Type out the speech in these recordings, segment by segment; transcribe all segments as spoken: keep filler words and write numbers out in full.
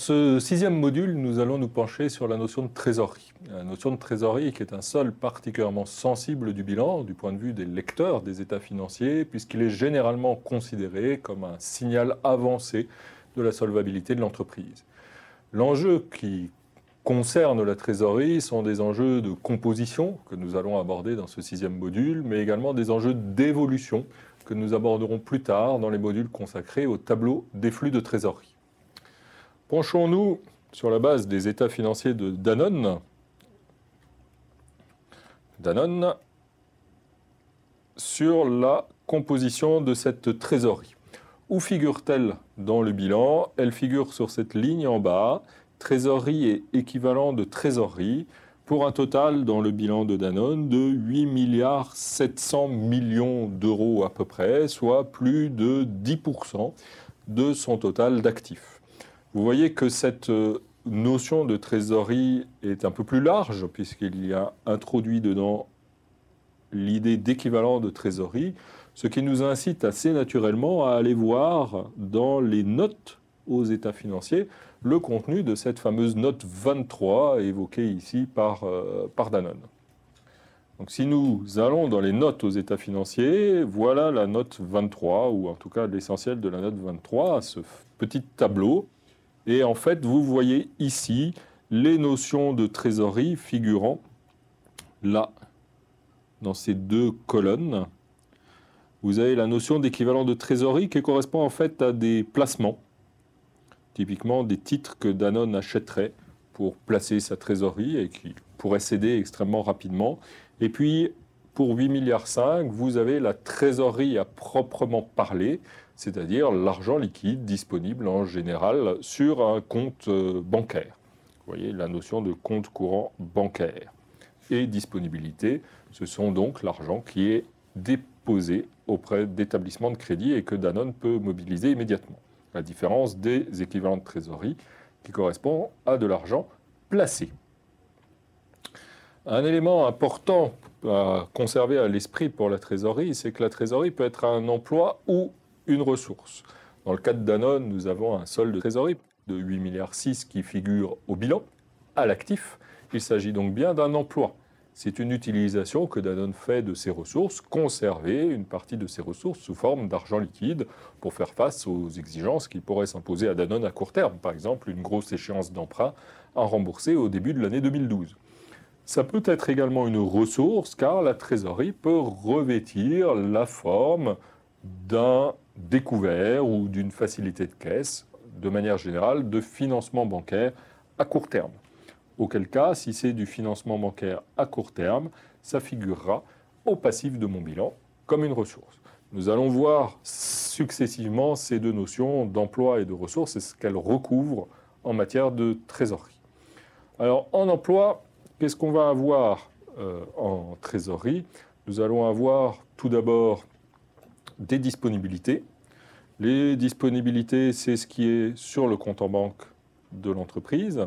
ce sixième module, nous allons nous pencher sur la notion de trésorerie. La notion de trésorerie qui est un sol particulièrement sensible du bilan, du point de vue des lecteurs des états financiers, puisqu'il est généralement considéré comme un signal avancé de la solvabilité de l'entreprise. L'enjeu qui concerne la trésorerie sont des enjeux de composition que nous allons aborder dans ce sixième module, mais également des enjeux d'évolution que nous aborderons plus tard dans les modules consacrés au tableau des flux de trésorerie. Penchons-nous sur la base des états financiers de Danone. Danone, sur la composition de cette trésorerie. Où figure-t-elle dans le bilan? Elle figure sur cette ligne en bas, trésorerie et équivalent de trésorerie, pour un total dans le bilan de Danone de huit milliards sept cents millions d'euros à peu près, soit plus de dix pour cent de son total d'actifs. Vous voyez que cette notion de trésorerie est un peu plus large, puisqu'il y a introduit dedans l'idée d'équivalent de trésorerie, ce qui nous incite assez naturellement à aller voir dans les notes aux états financiers le contenu de cette fameuse note vingt-trois évoquée ici par, euh, par Danone. Donc si nous allons dans les notes aux états financiers, voilà la note vingt-trois, ou en tout cas l'essentiel de la note vingt-trois, ce petit tableau. Et en fait, vous voyez ici les notions de trésorerie figurant là, dans ces deux colonnes. Vous avez la notion d'équivalent de trésorerie qui correspond en fait à des placements, typiquement des titres que Danone achèterait pour placer sa trésorerie et qui pourrait céder extrêmement rapidement. Et puis, pour huit virgule cinq milliards, vous avez la trésorerie à proprement parler, c'est-à-dire l'argent liquide disponible en général sur un compte bancaire. Vous voyez la notion de compte courant bancaire. Et disponibilité, ce sont donc l'argent qui est déposé auprès d'établissements de crédit et que Danone peut mobiliser immédiatement. La différence des équivalents de trésorerie qui correspond à de l'argent placé. Un élément important à conserver à l'esprit pour la trésorerie, c'est que la trésorerie peut être un emploi ou une ressource. Dans le cas de Danone, nous avons un solde de trésorerie de huit virgule six milliards qui figure au bilan, à l'actif. Il s'agit donc bien d'un emploi. C'est une utilisation que Danone fait de ses ressources, conserver une partie de ses ressources sous forme d'argent liquide pour faire face aux exigences qui pourraient s'imposer à Danone à court terme. Par exemple, une grosse échéance d'emprunt à rembourser au début de l'année deux mille douze. Ça peut être également une ressource car la trésorerie peut revêtir la forme d'un découvert ou d'une facilité de caisse, de manière générale, de financement bancaire à court terme. Auquel cas, si c'est du financement bancaire à court terme, ça figurera au passif de mon bilan comme une ressource. Nous allons voir successivement ces deux notions d'emploi et de ressources et ce qu'elles recouvrent en matière de trésorerie. Alors, en emploi, qu'est-ce qu'on va avoir euh, en trésorerie? Nous allons avoir tout d'abord des disponibilités. Les disponibilités, c'est ce qui est sur le compte en banque de l'entreprise,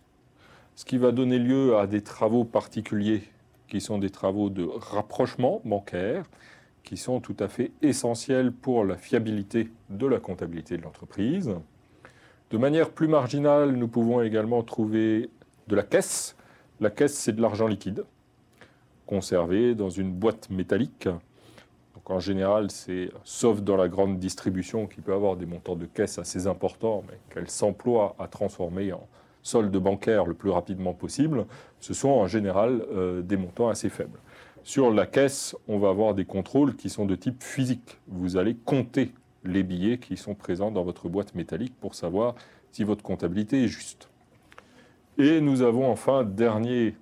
ce qui va donner lieu à des travaux particuliers qui sont des travaux de rapprochement bancaire, qui sont tout à fait essentiels pour la fiabilité de la comptabilité de l'entreprise. De manière plus marginale, nous pouvons également trouver de la caisse. La caisse, c'est de l'argent liquide, conservé dans une boîte métallique. Donc en général, c'est, sauf dans la grande distribution qui peut avoir des montants de caisse assez importants, mais qu'elle s'emploie à transformer en solde bancaire le plus rapidement possible, ce sont en général euh, des montants assez faibles. Sur la caisse, on va avoir des contrôles qui sont de type physique. Vous allez compter les billets qui sont présents dans votre boîte métallique pour savoir si votre comptabilité est juste. Et nous avons enfin, dernier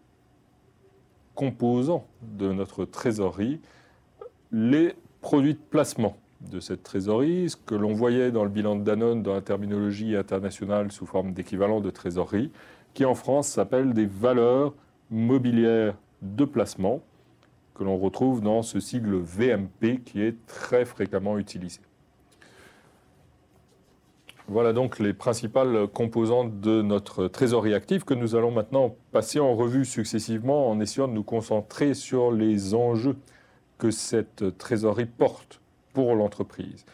composant de notre trésorerie, les produits de placement de cette trésorerie, ce que l'on voyait dans le bilan de Danone dans la terminologie internationale sous forme d'équivalent de trésorerie, qui en France s'appelle des valeurs mobilières de placement, que l'on retrouve dans ce sigle V M P qui est très fréquemment utilisé. Voilà donc les principales composantes de notre trésorerie active que nous allons maintenant passer en revue successivement en essayant de nous concentrer sur les enjeux que cette trésorerie porte pour l'entreprise.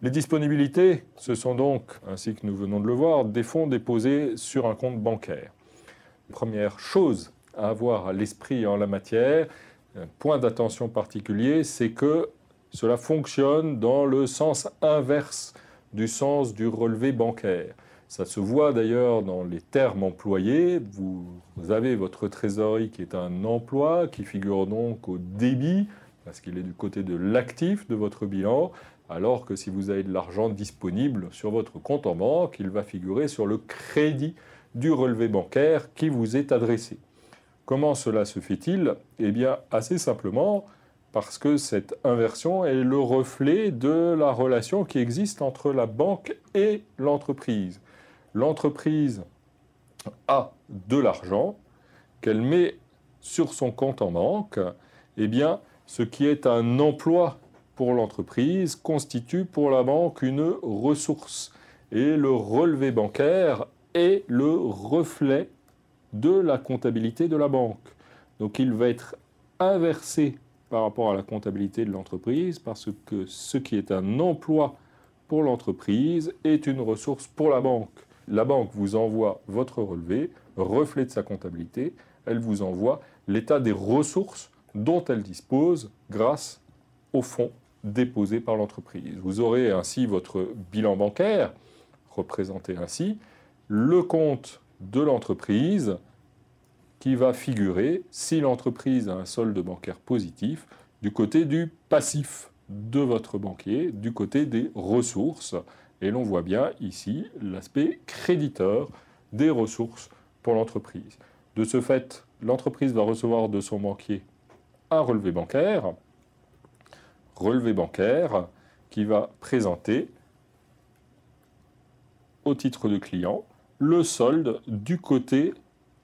Les disponibilités, ce sont donc, ainsi que nous venons de le voir, des fonds déposés sur un compte bancaire. Première chose à avoir à l'esprit en la matière, un point d'attention particulier, c'est que cela fonctionne dans le sens inverse du sens du relevé bancaire. Ça se voit d'ailleurs dans les termes employés. Vous avez votre trésorerie qui est un emploi, qui figure donc au débit, parce qu'il est du côté de l'actif de votre bilan, alors que si vous avez de l'argent disponible sur votre compte en banque, il va figurer sur le crédit du relevé bancaire qui vous est adressé. Comment cela se fait-il? Eh bien, assez simplement, parce que cette inversion est le reflet de la relation qui existe entre la banque et l'entreprise. L'entreprise a de l'argent qu'elle met sur son compte en banque. Eh bien, ce qui est un emploi pour l'entreprise constitue pour la banque une ressource. Et le relevé bancaire est le reflet de la comptabilité de la banque. Donc il va être inversé par rapport à la comptabilité de l'entreprise parce que ce qui est un emploi pour l'entreprise est une ressource pour la banque. La banque vous envoie votre relevé, reflet de sa comptabilité, elle vous envoie l'état des ressources dont elle dispose grâce aux fonds déposés par l'entreprise. Vous aurez ainsi votre bilan bancaire, représenté ainsi, le compte de l'entreprise qui va figurer, si l'entreprise a un solde bancaire positif, du côté du passif de votre banquier, du côté des ressources. Et l'on voit bien ici l'aspect créditeur des ressources pour l'entreprise. De ce fait, l'entreprise va recevoir de son banquier un relevé bancaire, relevé bancaire qui va présenter au titre de client le solde du côté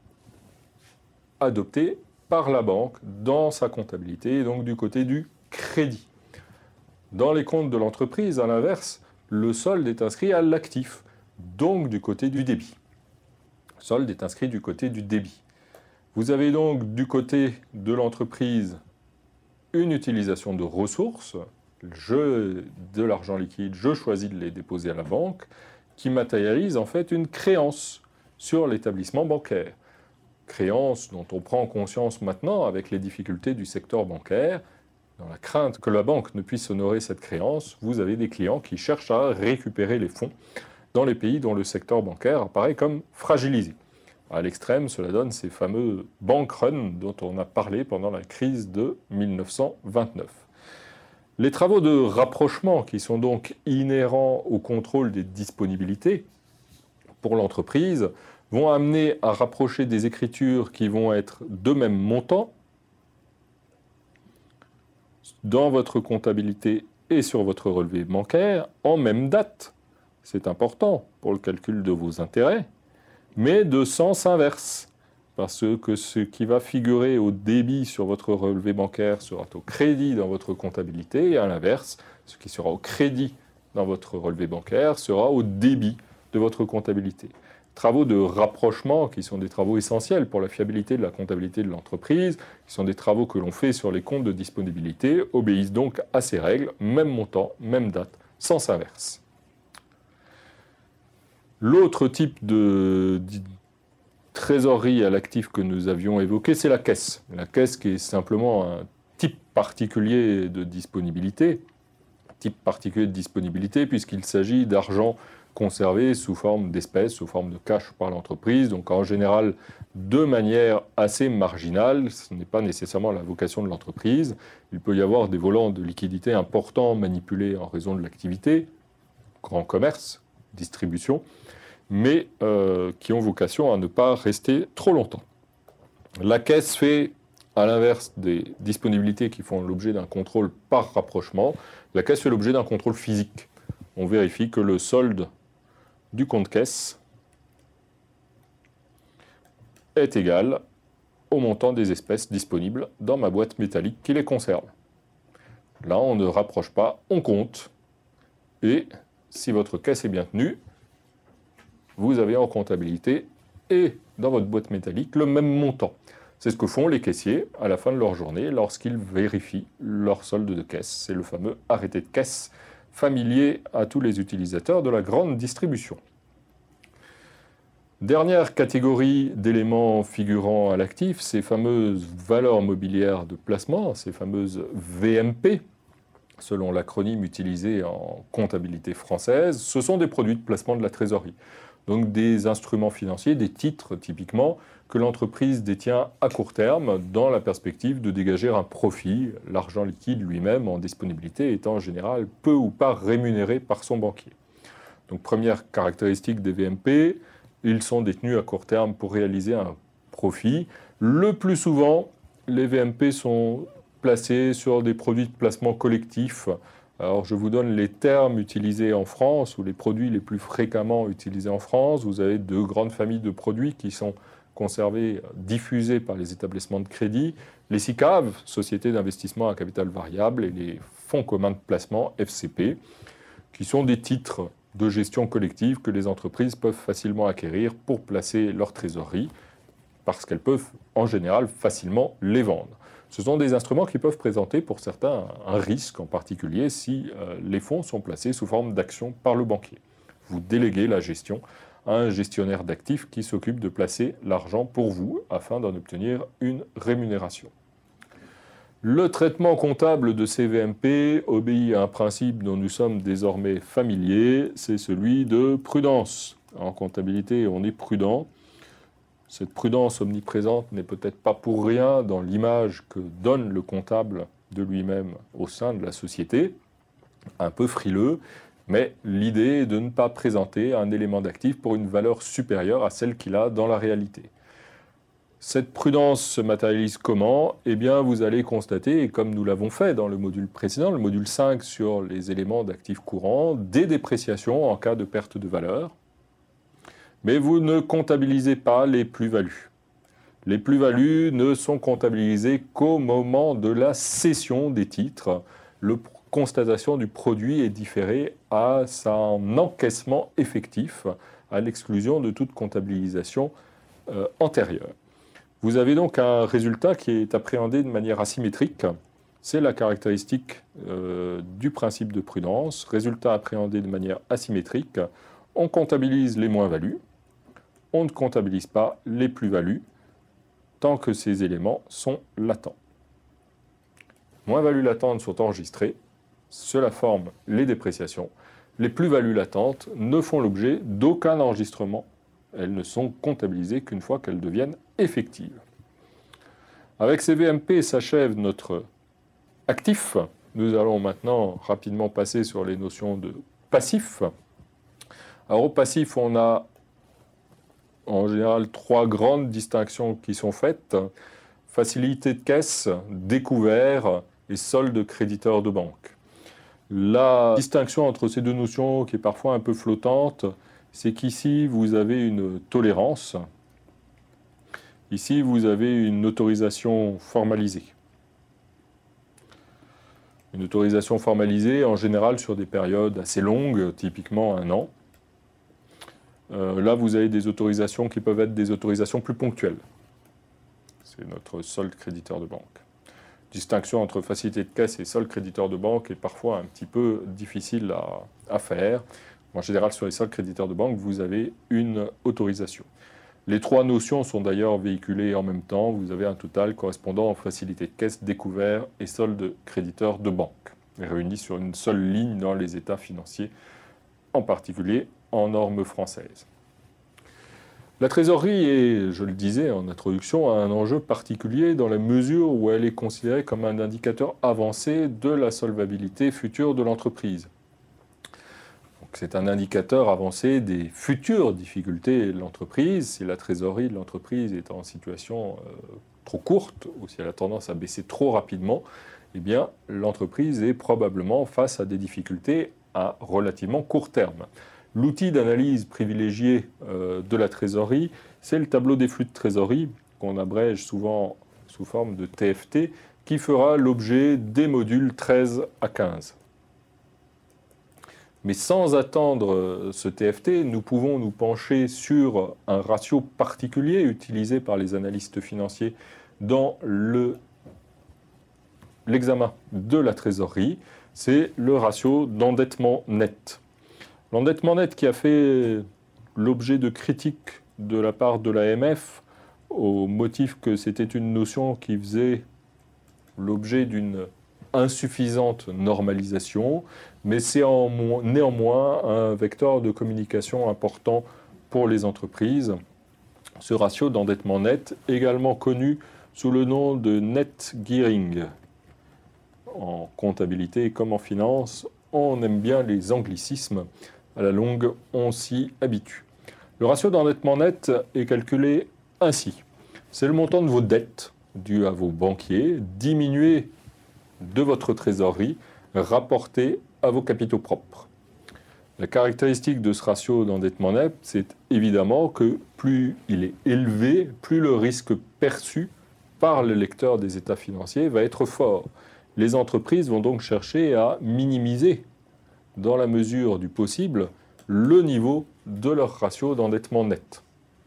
adopté par la banque dans sa comptabilité, et donc du côté du crédit. Dans les comptes de l'entreprise, à l'inverse, le solde est inscrit à l'actif, donc du côté du débit. Le solde est inscrit du côté du débit. Vous avez donc du côté de l'entreprise une utilisation de ressources, je, de l'argent liquide, je choisis de les déposer à la banque, qui matérialise en fait une créance sur l'établissement bancaire. Créance dont on prend conscience maintenant avec les difficultés du secteur bancaire. Dans la crainte que la banque ne puisse honorer cette créance, vous avez des clients qui cherchent à récupérer les fonds dans les pays dont le secteur bancaire apparaît comme fragilisé. À l'extrême, cela donne ces fameux bank runs dont on a parlé pendant la crise de mille neuf cent vingt-neuf. Les travaux de rapprochement qui sont donc inhérents au contrôle des disponibilités pour l'entreprise vont amener à rapprocher des écritures qui vont être de même montant dans votre comptabilité et sur votre relevé bancaire en même date. C'est important pour le calcul de vos intérêts, mais de sens inverse, parce que ce qui va figurer au débit sur votre relevé bancaire sera au crédit dans votre comptabilité, et à l'inverse, ce qui sera au crédit dans votre relevé bancaire sera au débit de votre comptabilité. Travaux de rapprochement, qui sont des travaux essentiels pour la fiabilité de la comptabilité de l'entreprise, qui sont des travaux que l'on fait sur les comptes de disponibilité, obéissent donc à ces règles, même montant, même date, sens inverse. L'autre type de, de trésorerie à l'actif que nous avions évoqué, c'est la caisse. La caisse qui est simplement un type particulier de disponibilité, type particulier de disponibilité puisqu'il s'agit d'argent conservé sous forme d'espèces, sous forme de cash par l'entreprise, donc en général de manière assez marginale, ce n'est pas nécessairement la vocation de l'entreprise. Il peut y avoir des volants de liquidité importants manipulés en raison de l'activité, grand commerce, distribution, mais euh, qui ont vocation à ne pas rester trop longtemps. La caisse fait, à l'inverse des disponibilités qui font l'objet d'un contrôle par rapprochement, la caisse fait l'objet d'un contrôle physique. On vérifie que le solde du compte caisse est égal au montant des espèces disponibles dans ma boîte métallique qui les conserve. Là, on ne rapproche pas, on compte. Et si votre caisse est bien tenue, vous avez en comptabilité et dans votre boîte métallique le même montant. C'est ce que font les caissiers à la fin de leur journée lorsqu'ils vérifient leur solde de caisse. C'est le fameux arrêté de caisse familier à tous les utilisateurs de la grande distribution. Dernière catégorie d'éléments figurant à l'actif, ces fameuses valeurs mobilières de placement, ces fameuses V M P, selon l'acronyme utilisé en comptabilité française, ce sont des produits de placement de la trésorerie. Donc des instruments financiers, des titres typiquement, que l'entreprise détient à court terme dans la perspective de dégager un profit, l'argent liquide lui-même en disponibilité étant en général peu ou pas rémunéré par son banquier. Donc première caractéristique des V M P, ils sont détenus à court terme pour réaliser un profit. Le plus souvent, les V M P sont placés sur des produits de placement collectif. Alors je vous donne les termes utilisés en France ou les produits les plus fréquemment utilisés en France. Vous avez deux grandes familles de produits qui sont conservés, diffusés par les établissements de crédit. Les S I C A V, Sociétés d'investissement à capital variable, et les fonds communs de placement, F C P, qui sont des titres de gestion collective que les entreprises peuvent facilement acquérir pour placer leur trésorerie, parce qu'elles peuvent en général facilement les vendre. Ce sont des instruments qui peuvent présenter pour certains un risque, en particulier si euh, les fonds sont placés sous forme d'actions par le banquier. Vous déléguez la gestion à un gestionnaire d'actifs qui s'occupe de placer l'argent pour vous afin d'en obtenir une rémunération. Le traitement comptable de ces V M P obéit à un principe dont nous sommes désormais familiers, c'est celui de prudence. En comptabilité, on est prudent. Cette prudence omniprésente n'est peut-être pas pour rien dans l'image que donne le comptable de lui-même au sein de la société, un peu frileux, mais l'idée est de ne pas présenter un élément d'actif pour une valeur supérieure à celle qu'il a dans la réalité. Cette prudence se matérialise comment ? Eh bien, vous allez constater, et comme nous l'avons fait dans le module précédent, le module cinq sur les éléments d'actifs courants, des dépréciations en cas de perte de valeur. Mais vous ne comptabilisez pas les plus-values. Les plus-values ne sont comptabilisées qu'au moment de la cession des titres. La constatation du produit est différée à son encaissement effectif, à l'exclusion de toute comptabilisation euh, antérieure. Vous avez donc un résultat qui est appréhendé de manière asymétrique. C'est la caractéristique euh, du principe de prudence. Résultat appréhendé de manière asymétrique. On comptabilise les moins-values. On ne comptabilise pas les plus-values tant que ces éléments sont latents. Moins-values latentes sont enregistrées. Cela forme les dépréciations. Les plus-values latentes ne font l'objet d'aucun enregistrement. Elles ne sont comptabilisées qu'une fois qu'elles deviennent effectives. Avec ces V M P s'achève notre actif. Nous allons maintenant rapidement passer sur les notions de passif. Alors au passif, on a en général trois grandes distinctions qui sont faites. Facilité de caisse, découvert et solde créditeur de banque. La distinction entre ces deux notions, qui est parfois un peu flottante, c'est qu'ici, vous avez une tolérance. Ici, vous avez une autorisation formalisée. Une autorisation formalisée, en général, sur des périodes assez longues, typiquement un an. Euh, là, vous avez des autorisations qui peuvent être des autorisations plus ponctuelles. C'est notre solde créditeur de banque. Distinction entre facilité de caisse et solde créditeur de banque est parfois un petit peu difficile à, à faire. En général, sur les soldes créditeurs de banque, vous avez une autorisation. Les trois notions sont d'ailleurs véhiculées en même temps. Vous avez un total correspondant en facilité de caisse, découvert et solde créditeur de banque, réunis sur une seule ligne dans les états financiers, en particulier en normes françaises. La trésorerie est, je le disais en introduction, un enjeu particulier dans la mesure où elle est considérée comme un indicateur avancé de la solvabilité future de l'entreprise. C'est un indicateur avancé des futures difficultés de l'entreprise. Si la trésorerie de l'entreprise est en situation euh, trop courte ou si elle a tendance à baisser trop rapidement, eh bien, l'entreprise est probablement face à des difficultés à relativement court terme. L'outil d'analyse privilégié euh, de la trésorerie, c'est le tableau des flux de trésorerie, qu'on abrège souvent sous forme de T F T, qui fera l'objet des modules treize à quinze. Mais sans attendre ce T F T, nous pouvons nous pencher sur un ratio particulier utilisé par les analystes financiers dans le l'examen de la trésorerie, c'est le ratio d'endettement net. L'endettement net qui a fait l'objet de critiques de la part de l'A M F au motif que c'était une notion qui faisait l'objet d'une insuffisante normalisation, mais c'est néanmoins un vecteur de communication important pour les entreprises. Ce ratio d'endettement net, également connu sous le nom de net gearing. En comptabilité comme en finance, on aime bien les anglicismes. À la longue, on s'y habitue. Le ratio d'endettement net est calculé ainsi. C'est le montant de vos dettes dues à vos banquiers, diminué de votre trésorerie, rapporté à vos capitaux propres. La caractéristique de ce ratio d'endettement net, c'est évidemment que plus il est élevé, plus le risque perçu par le lecteur des états financiers va être fort. Les entreprises vont donc chercher à minimiser, dans la mesure du possible, le niveau de leur ratio d'endettement net.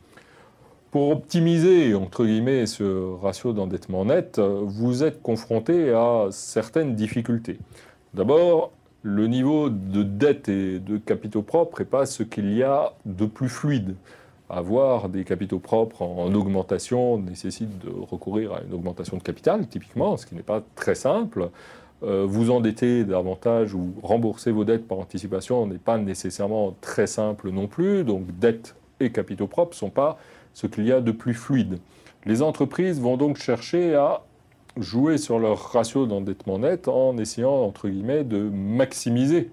Pour optimiser, entre guillemets, ce ratio d'endettement net, vous êtes confronté à certaines difficultés. D'abord, le niveau de dette et de capitaux propres n'est pas ce qu'il y a de plus fluide. Avoir des capitaux propres en augmentation nécessite de recourir à une augmentation de capital, typiquement, ce qui n'est pas très simple. Euh, vous endetter davantage ou rembourser vos dettes par anticipation n'est pas nécessairement très simple non plus. Donc, dette et capitaux propres ne sont pas ce qu'il y a de plus fluide. Les entreprises vont donc chercher à jouer sur leur ratio d'endettement net en essayant, entre guillemets, de maximiser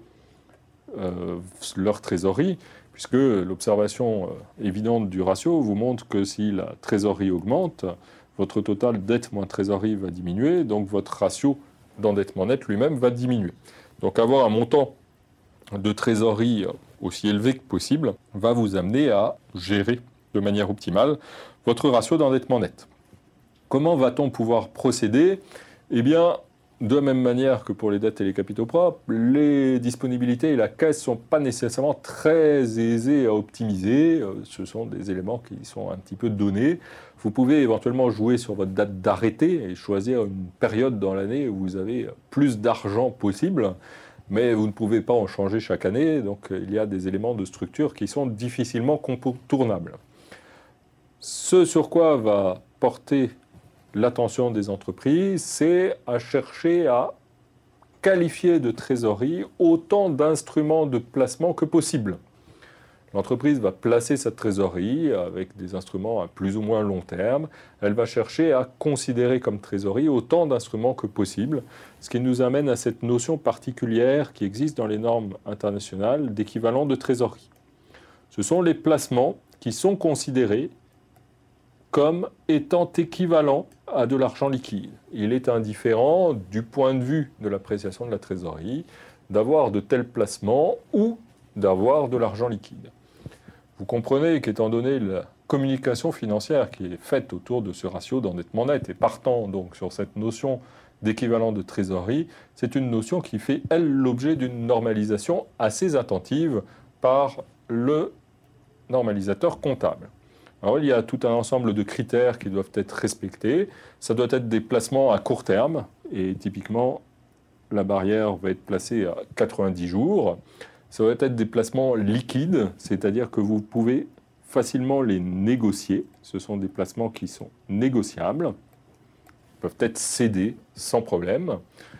euh, leur trésorerie, puisque l'observation euh, évidente du ratio vous montre que si la trésorerie augmente, votre total dette moins trésorerie va diminuer, donc votre ratio d'endettement net lui-même va diminuer. Donc avoir un montant de trésorerie aussi élevé que possible va vous amener à gérer de manière optimale votre ratio d'endettement net. Comment va-t-on pouvoir procéder ? Eh bien, de la même manière que pour les dettes et les capitaux propres, les disponibilités et la caisse ne sont pas nécessairement très aisées à optimiser. Ce sont des éléments qui sont un petit peu donnés. Vous pouvez éventuellement jouer sur votre date d'arrêté et choisir une période dans l'année où vous avez plus d'argent possible, mais vous ne pouvez pas en changer chaque année, donc il y a des éléments de structure qui sont difficilement contournables. Ce sur quoi va porter l'attention des entreprises, c'est à chercher à qualifier de trésorerie autant d'instruments de placement que possible. L'entreprise va placer sa trésorerie avec des instruments à plus ou moins long terme. Elle va chercher à considérer comme trésorerie autant d'instruments que possible, ce qui nous amène à cette notion particulière qui existe dans les normes internationales d'équivalent de trésorerie. Ce sont les placements qui sont considérés comme étant équivalent à de l'argent liquide. Il est indifférent, du point de vue de l'appréciation de la trésorerie, d'avoir de tels placements ou d'avoir de l'argent liquide. Vous comprenez qu'étant donné la communication financière qui est faite autour de ce ratio d'endettement net et partant donc sur cette notion d'équivalent de trésorerie, c'est une notion qui fait, elle, l'objet d'une normalisation assez attentive par le normalisateur comptable. Alors, il y a tout un ensemble de critères qui doivent être respectés. Ça doit être des placements à court terme, et typiquement, la barrière va être placée à quatre-vingt-dix jours. Ça doit être des placements liquides, c'est-à-dire que vous pouvez facilement les négocier. Ce sont des placements qui sont négociables, ils peuvent être cédés sans problème.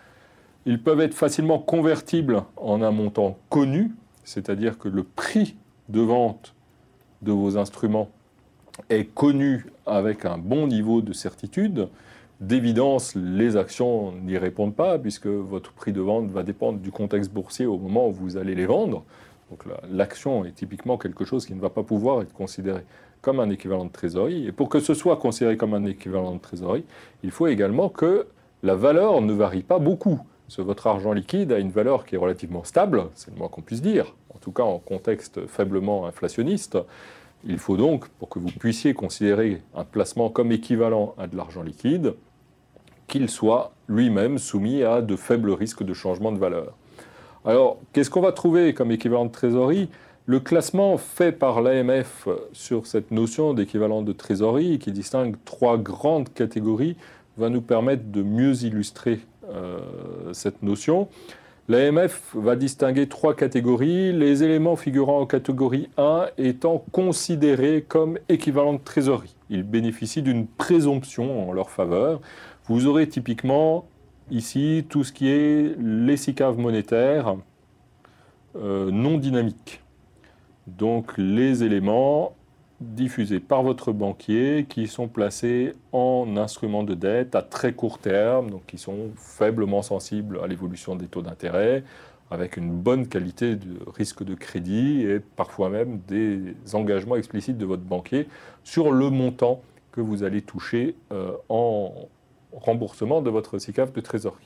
Ils peuvent être facilement convertibles en un montant connu, c'est-à-dire que le prix de vente de vos instruments est connu avec un bon niveau de certitude. D'évidence, les actions n'y répondent pas puisque votre prix de vente va dépendre du contexte boursier au moment où vous allez les vendre. Donc l'action est typiquement quelque chose qui ne va pas pouvoir être considéré comme un équivalent de trésorerie. Et pour que ce soit considéré comme un équivalent de trésorerie, il faut également que la valeur ne varie pas beaucoup. Parce que votre argent liquide a une valeur qui est relativement stable, c'est le moins qu'on puisse dire, en tout cas en contexte faiblement inflationniste. Il faut donc, pour que vous puissiez considérer un placement comme équivalent à de l'argent liquide, qu'il soit lui-même soumis à de faibles risques de changement de valeur. Alors, qu'est-ce qu'on va trouver comme équivalent de trésorerie ? Le classement fait par l'A M F sur cette notion d'équivalent de trésorerie, qui distingue trois grandes catégories, va nous permettre de mieux illustrer euh, cette notion. L'A M F va distinguer trois catégories, les éléments figurant en catégorie un étant considérés comme équivalents de trésorerie. Ils bénéficient d'une présomption en leur faveur. Vous aurez typiquement ici tout ce qui est les S I C A V monétaires euh, non dynamiques. Donc les éléments diffusés par votre banquier qui sont placés en instruments de dette à très court terme, donc qui sont faiblement sensibles à l'évolution des taux d'intérêt, avec une bonne qualité de risque de crédit et parfois même des engagements explicites de votre banquier sur le montant que vous allez toucher euh, en remboursement de votre S I C A V de trésorerie.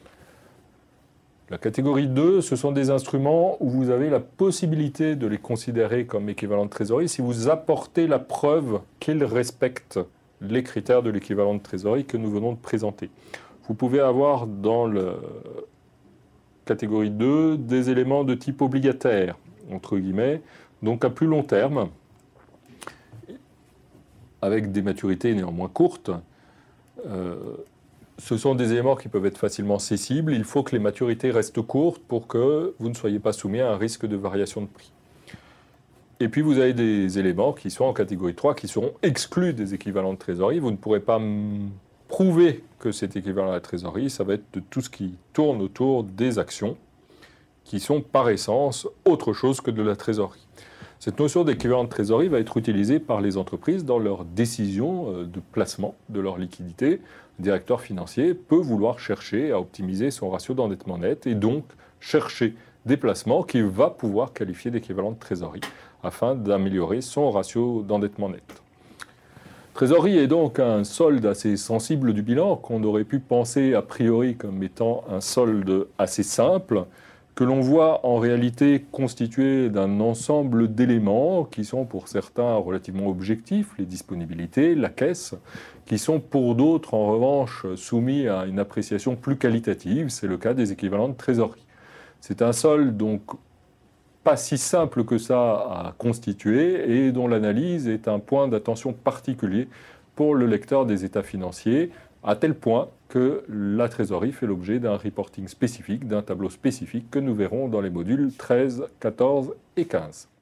La catégorie deux, ce sont des instruments où vous avez la possibilité de les considérer comme équivalents de trésorerie si vous apportez la preuve qu'ils respectent les critères de l'équivalent de trésorerie que nous venons de présenter. Vous pouvez avoir dans la catégorie deux des éléments de type obligataire, entre guillemets, donc à plus long terme, avec des maturités néanmoins courtes. Euh, Ce sont des éléments qui peuvent être facilement cessibles. Il faut que les maturités restent courtes pour que vous ne soyez pas soumis à un risque de variation de prix. Et puis vous avez des éléments qui sont en catégorie trois, qui seront exclus des équivalents de trésorerie. Vous ne pourrez pas prouver que c'est équivalent à la trésorerie. Ça va être de tout ce qui tourne autour des actions, qui sont par essence autre chose que de la trésorerie. Cette notion d'équivalent de trésorerie va être utilisée par les entreprises dans leurs décisions de placement de leur liquidité. Le directeur financier peut vouloir chercher à optimiser son ratio d'endettement net et donc chercher des placements qu'il va pouvoir qualifier d'équivalent de trésorerie afin d'améliorer son ratio d'endettement net. Trésorerie est donc un solde assez sensible du bilan qu'on aurait pu penser a priori comme étant un solde assez simple, que l'on voit en réalité constitué d'un ensemble d'éléments qui sont pour certains relativement objectifs, les disponibilités, la caisse, qui sont pour d'autres en revanche soumis à une appréciation plus qualitative, c'est le cas des équivalents de trésorerie. C'est un solde donc pas si simple que ça à constituer et dont l'analyse est un point d'attention particulier pour le lecteur des états financiers, à tel point que la trésorerie fait l'objet d'un reporting spécifique, d'un tableau spécifique que nous verrons dans les modules treize, quatorze et quinze.